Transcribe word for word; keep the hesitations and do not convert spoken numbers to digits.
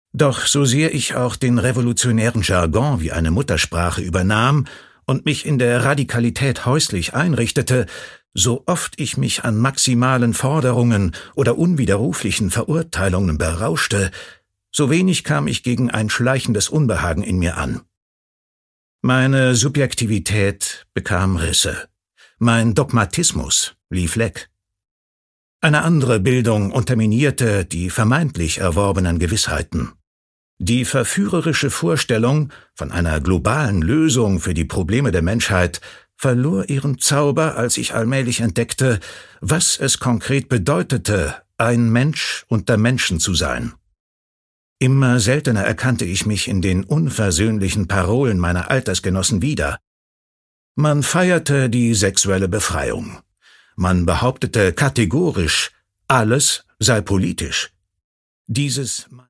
Doch so sehr ich auch den revolutionären Jargon wie eine Muttersprache übernahm und mich in der Radikalität häuslich einrichtete, so oft ich mich an maximalen Forderungen oder unwiderruflichen Verurteilungen berauschte, so wenig kam ich gegen ein schleichendes Unbehagen in mir an. Meine Subjektivität bekam Risse. Mein Dogmatismus lief leck. Eine andere Bildung unterminierte die vermeintlich erworbenen Gewissheiten. Die verführerische Vorstellung von einer globalen Lösung für die Probleme der Menschheit verlor ihren Zauber, als ich allmählich entdeckte, was es konkret bedeutete, ein Mensch unter Menschen zu sein. Immer seltener erkannte ich mich in den unversöhnlichen Parolen meiner Altersgenossen wieder. Man feierte die sexuelle Befreiung. Man behauptete kategorisch, alles sei politisch. Dieses